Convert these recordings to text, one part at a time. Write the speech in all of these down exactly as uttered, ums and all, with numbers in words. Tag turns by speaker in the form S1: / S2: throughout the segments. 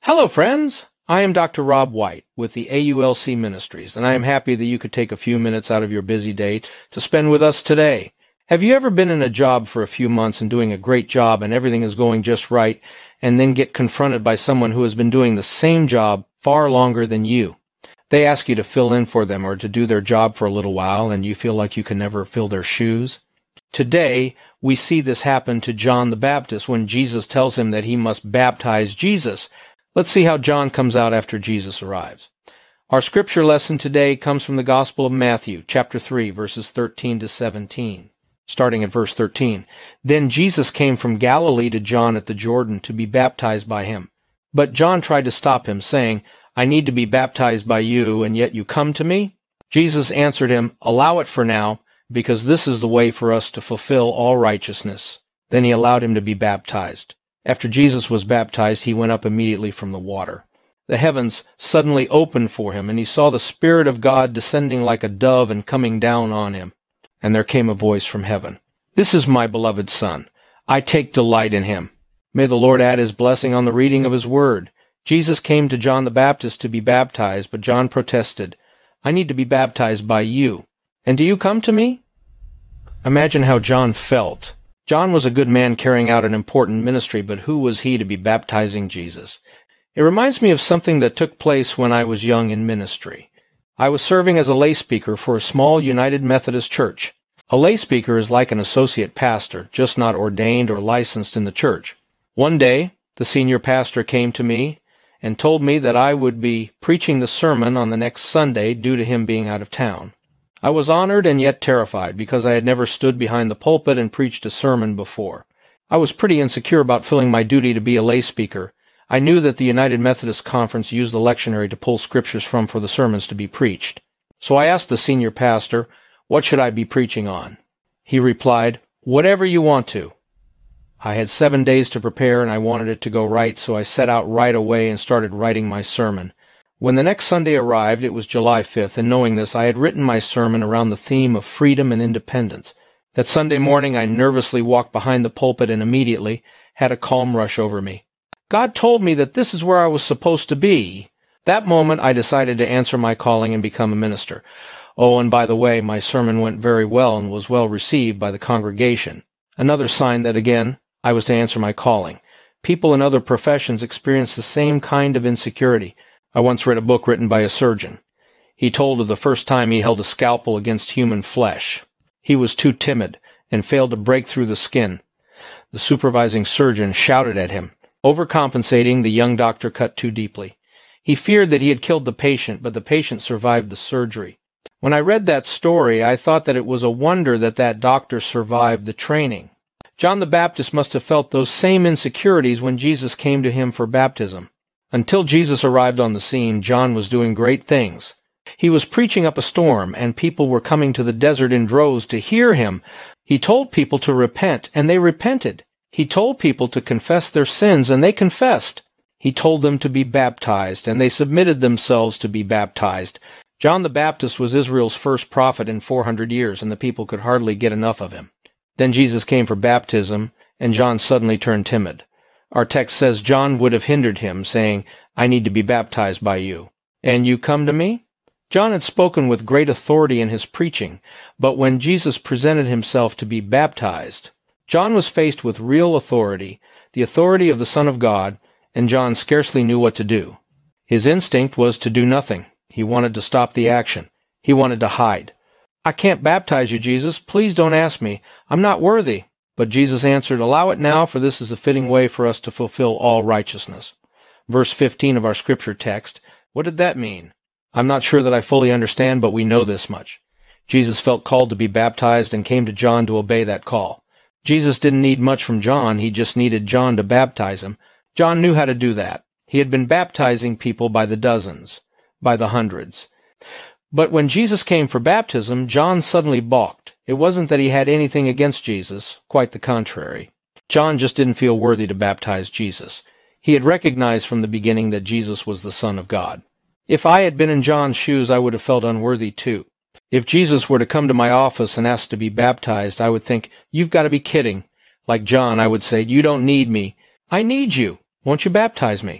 S1: Hello, friends. I am Doctor Rob White with the A U L C Ministries, and I am happy that you could take a few minutes out of your busy day to spend with us today. Have you ever been in a job for a few months and doing a great job and everything is going just right, and then get confronted by someone who has been doing the same job far longer than you? They ask you to fill in for them or to do their job for a little while, and you feel like you can never fill their shoes? Today, we see this happen to John the Baptist when Jesus tells him that he must baptize Jesus. Let's see how John comes out after Jesus arrives. Our scripture lesson today comes from the Gospel of Matthew, chapter three, verses thirteen to seventeen. Starting at verse thirteen. Then Jesus came from Galilee to John at the Jordan to be baptized by him. But John tried to stop him, saying, I need to be baptized by you, and yet you come to me? Jesus answered him, Allow it for now, because this is the way for us to fulfill all righteousness. Then he allowed him to be baptized. After Jesus was baptized, he went up immediately from the water. The heavens suddenly opened for him, and he saw the Spirit of God descending like a dove and coming down on him. And there came a voice from heaven, This is my beloved Son. I take delight in him. May the Lord add his blessing on the reading of his word. Jesus came to John the Baptist to be baptized, but John protested, I need to be baptized by you. And do you come to me? Imagine how John felt. John was a good man carrying out an important ministry, but who was he to be baptizing Jesus? It reminds me of something that took place when I was young in ministry. I was serving as a lay speaker for a small United Methodist church. A lay speaker is like an associate pastor, just not ordained or licensed in the church. One day, the senior pastor came to me and told me that I would be preaching the sermon on the next Sunday due to him being out of town. I was honored and yet terrified because I had never stood behind the pulpit and preached a sermon before. I was pretty insecure about filling my duty to be a lay speaker. I knew that the United Methodist Conference used the lectionary to pull scriptures from for the sermons to be preached. So I asked the senior pastor, what should I be preaching on? He replied, whatever you want to. I had seven days to prepare and I wanted it to go right, so I set out right away and started writing my sermon. When the next Sunday arrived, it was July fifth, and knowing this, I had written my sermon around the theme of freedom and independence. That Sunday morning, I nervously walked behind the pulpit and immediately had a calm rush over me. God told me that this is where I was supposed to be. That moment, I decided to answer my calling and become a minister. Oh, and by the way, my sermon went very well and was well received by the congregation. Another sign that, again, I was to answer my calling. People in other professions experience the same kind of insecurity. I once read a book written by a surgeon. He told of the first time he held a scalpel against human flesh. He was too timid and failed to break through the skin. The supervising surgeon shouted at him. Overcompensating, the young doctor cut too deeply. He feared that he had killed the patient, but the patient survived the surgery. When I read that story, I thought that it was a wonder that that doctor survived the training. John the Baptist must have felt those same insecurities when Jesus came to him for baptism. Until Jesus arrived on the scene, John was doing great things. He was preaching up a storm, and people were coming to the desert in droves to hear him. He told people to repent, and they repented. He told people to confess their sins, and they confessed. He told them to be baptized, and they submitted themselves to be baptized. John the Baptist was Israel's first prophet in four hundred years, and the people could hardly get enough of him. Then Jesus came for baptism, and John suddenly turned timid. Our text says John would have hindered him, saying, I need to be baptized by you. And you come to me? John had spoken with great authority in his preaching, but when Jesus presented himself to be baptized, John was faced with real authority, the authority of the Son of God, and John scarcely knew what to do. His instinct was to do nothing. He wanted to stop the action. He wanted to hide. I can't baptize you, Jesus. Please don't ask me. I'm not worthy. But Jesus answered, Allow it now, for this is a fitting way for us to fulfill all righteousness. Verse fifteen of our scripture text. What did that mean? I'm not sure that I fully understand, but we know this much. Jesus felt called to be baptized and came to John to obey that call. Jesus didn't need much from John. He just needed John to baptize him. John knew how to do that. He had been baptizing people by the dozens, by the hundreds. But when Jesus came for baptism, John suddenly balked. It wasn't that he had anything against Jesus, quite the contrary. John just didn't feel worthy to baptize Jesus. He had recognized from the beginning that Jesus was the Son of God. If I had been in John's shoes, I would have felt unworthy too. If Jesus were to come to my office and ask to be baptized, I would think, you've got to be kidding. Like John, I would say, you don't need me. I need you. Won't you baptize me?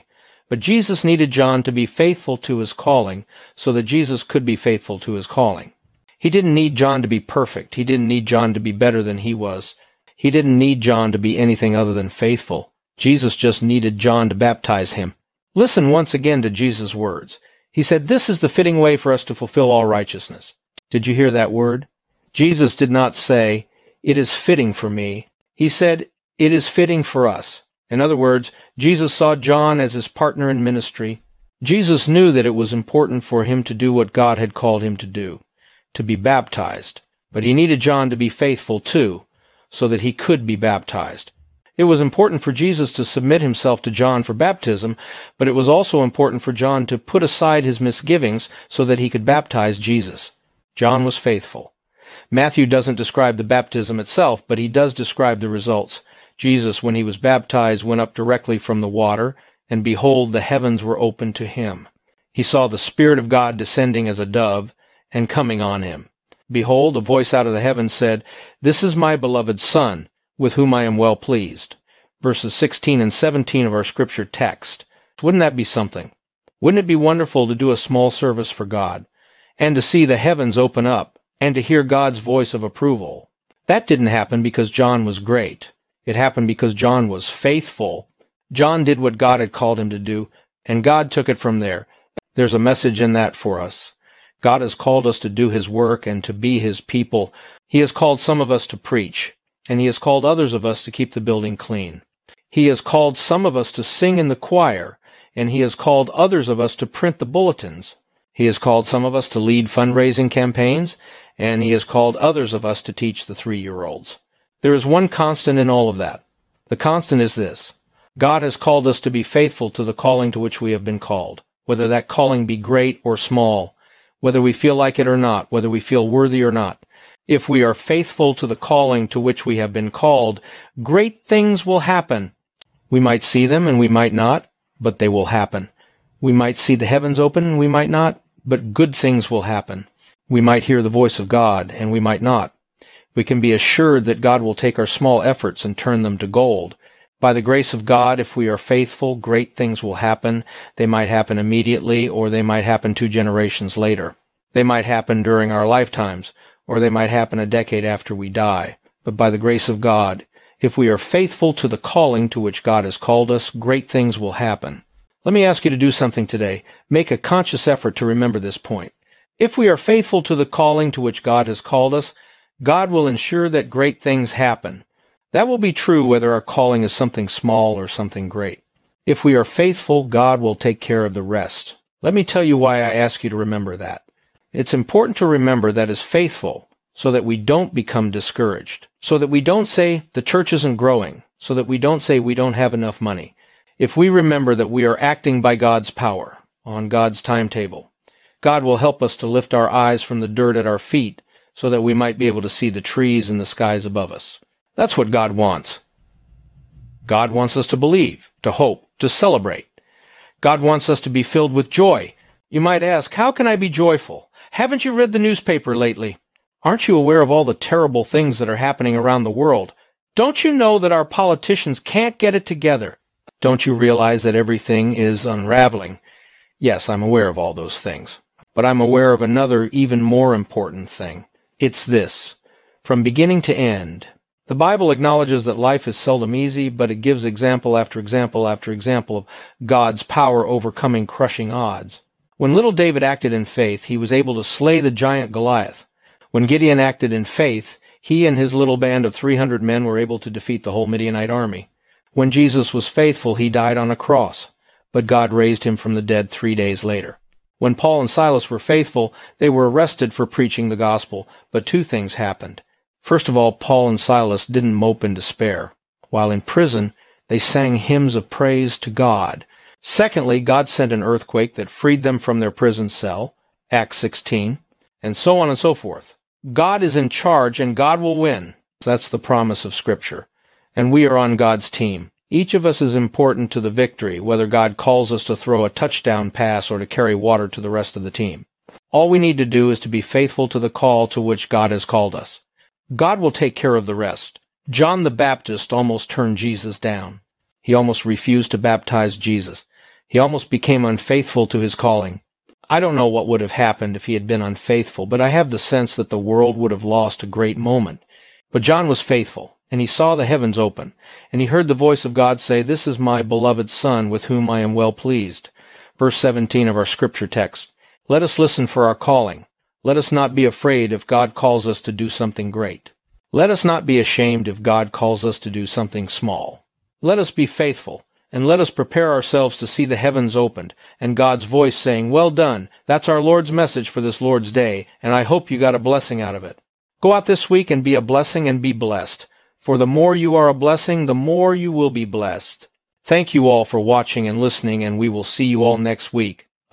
S1: But Jesus needed John to be faithful to his calling so that Jesus could be faithful to his calling. He didn't need John to be perfect. He didn't need John to be better than he was. He didn't need John to be anything other than faithful. Jesus just needed John to baptize him. Listen once again to Jesus' words. He said, "This is the fitting way for us to fulfill all righteousness." Did you hear that word? Jesus did not say, "It is fitting for me." He said, "It is fitting for us." In other words, Jesus saw John as his partner in ministry. Jesus knew that it was important for him to do what God had called him to do, to be baptized. But he needed John to be faithful too, so that he could be baptized. It was important for Jesus to submit himself to John for baptism, but it was also important for John to put aside his misgivings so that he could baptize Jesus. John was faithful. Matthew doesn't describe the baptism itself, but he does describe the results. Jesus, when he was baptized, went up directly from the water, and behold, the heavens were opened to him. He saw the Spirit of God descending as a dove and coming on him. Behold, a voice out of the heavens said, "This is my beloved Son, with whom I am well pleased." Verses sixteen and seventeen of our scripture text. Wouldn't that be something? Wouldn't it be wonderful to do a small service for God, and to see the heavens open up, and to hear God's voice of approval? That didn't happen because John was great. It happened because John was faithful. John did what God had called him to do, and God took it from there. There's a message in that for us. God has called us to do his work and to be his people. He has called some of us to preach, and he has called others of us to keep the building clean. He has called some of us to sing in the choir, and he has called others of us to print the bulletins. He has called some of us to lead fundraising campaigns, and he has called others of us to teach the three-year-olds. There is one constant in all of that. The constant is this: God has called us to be faithful to the calling to which we have been called, whether that calling be great or small, whether we feel like it or not, whether we feel worthy or not. If we are faithful to the calling to which we have been called, great things will happen. We might see them and we might not, but they will happen. We might see the heavens open and we might not, but good things will happen. We might hear the voice of God and we might not. We can be assured that God will take our small efforts and turn them to gold. By the grace of God, if we are faithful, great things will happen. They might happen immediately, or they might happen two generations later. They might happen during our lifetimes, or they might happen a decade after we die. But by the grace of God, if we are faithful to the calling to which God has called us, great things will happen. Let me ask you to do something today. Make a conscious effort to remember this point. If we are faithful to the calling to which God has called us, God will ensure that great things happen. That will be true whether our calling is something small or something great. If we are faithful, God will take care of the rest. Let me tell you why I ask you to remember that. It's important to remember that as faithful, so that we don't become discouraged, so that we don't say the church isn't growing, so that we don't say we don't have enough money. If we remember that we are acting by God's power, on God's timetable, God will help us to lift our eyes from the dirt at our feet so that we might be able to see the trees and the skies above us. That's what God wants. God wants us to believe, to hope, to celebrate. God wants us to be filled with joy. You might ask, how can I be joyful? Haven't you read the newspaper lately? Aren't you aware of all the terrible things that are happening around the world? Don't you know that our politicians can't get it together? Don't you realize that everything is unraveling? Yes, I'm aware of all those things. But I'm aware of another, even more important thing. It's this. From beginning to end, the Bible acknowledges that life is seldom easy, but it gives example after example after example of God's power overcoming crushing odds. When little David acted in faith, he was able to slay the giant Goliath. When Gideon acted in faith, he and his little band of three hundred men were able to defeat the whole Midianite army. When Jesus was faithful, he died on a cross, but God raised him from the dead three days later. When Paul and Silas were faithful, they were arrested for preaching the gospel, but two things happened. First of all, Paul and Silas didn't mope in despair. While in prison, they sang hymns of praise to God. Secondly, God sent an earthquake that freed them from their prison cell, Acts sixteen, and so on and so forth. God is in charge, and God will win. That's the promise of Scripture. And we are on God's team. Each of us is important to the victory, whether God calls us to throw a touchdown pass or to carry water to the rest of the team. All we need to do is to be faithful to the call to which God has called us. God will take care of the rest. John the Baptist almost turned Jesus down. He almost refused to baptize Jesus. He almost became unfaithful to his calling. I don't know what would have happened if he had been unfaithful, but I have the sense that the world would have lost a great moment. But John was faithful, and he saw the heavens open, and he heard the voice of God say, "This is my beloved Son, with whom I am well pleased." Verse seventeen of our scripture text. Let us listen for our calling. Let us not be afraid if God calls us to do something great. Let us not be ashamed if God calls us to do something small. Let us be faithful, and let us prepare ourselves to see the heavens opened, and God's voice saying, "Well done." That's our Lord's message for this Lord's Day, and I hope you got a blessing out of it. Go out this week and be a blessing and be blessed. For the more you are a blessing, the more you will be blessed. Thank you all for watching and listening, and we will see you all next week.